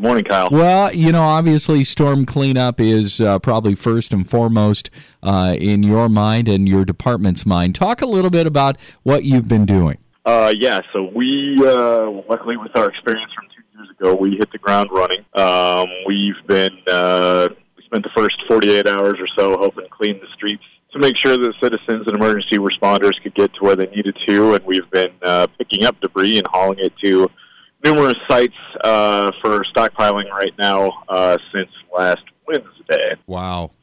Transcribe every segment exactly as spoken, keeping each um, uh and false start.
Good morning, Kyle. Well, you know, obviously storm cleanup is uh, probably first and foremost uh, in your mind and your department's mind. Talk a little bit about what you've been doing. Uh, yeah, so we, uh, luckily with our experience from two years ago, we hit the ground running. Um, we've been, uh, we spent the first forty-eight hours or so helping clean the streets to make sure that citizens and emergency responders could get to where they needed to, and we've been uh, picking up debris and hauling it to numerous sites uh, for stockpiling right now uh, since last Wednesday. Wow.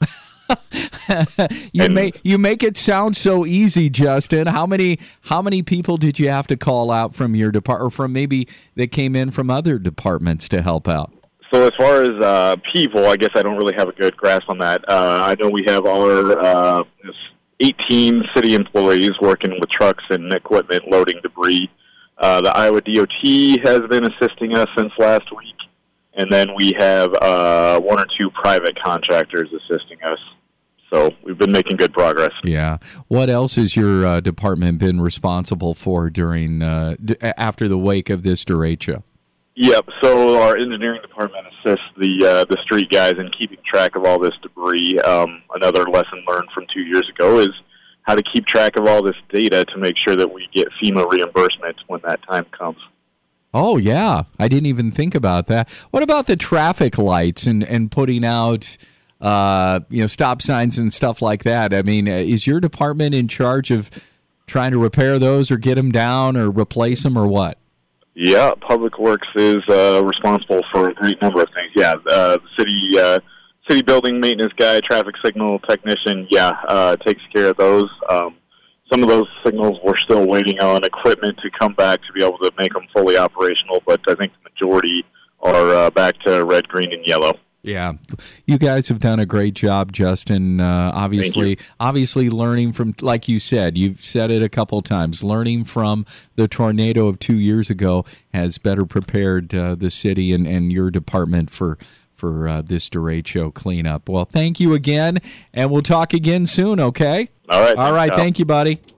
you and, make you make it sound so easy, Justin. How many how many people did you have to call out from your department, or from maybe that came in from other departments to help out? So as far as uh, people, I guess I don't really have a good grasp on that. Uh, I know we have our uh, eighteen city employees working with trucks and equipment loading debris. Uh, the Iowa D O T has been assisting us since last week, and then we have uh, one or two private contractors assisting us. So we've been making good progress. Yeah. What else has your uh, department been responsible for during uh, d- after the wake of this derecho? Yep. So our engineering department assists the uh, the street guys in keeping track of all this debris. Um, another lesson learned from two years ago is how to keep track of all this data to make sure that we get FEMA reimbursement when that time comes. Oh, yeah. I didn't even think about that. What about the traffic lights and, and putting out, uh, you know, stop signs and stuff like that? I mean, is your department in charge of trying to repair those or get them down or replace them or what? Yeah, Public Works is uh, responsible for a great number of things. Yeah, uh, the city... Uh, City building maintenance guy, traffic signal technician, yeah, uh, takes care of those. Um, some of those signals we're still waiting on equipment to come back to be able to make them fully operational, but I think the majority are uh, back to red, green, and yellow. Yeah, you guys have done a great job, Justin. Uh, obviously, obviously learning from, like you said, you've said it a couple times, learning from the tornado of two years ago has better prepared uh, the city and, and your department for for uh, this derecho cleanup. Well, thank you again, and we'll talk again soon, okay? All right. All right, thank you, buddy.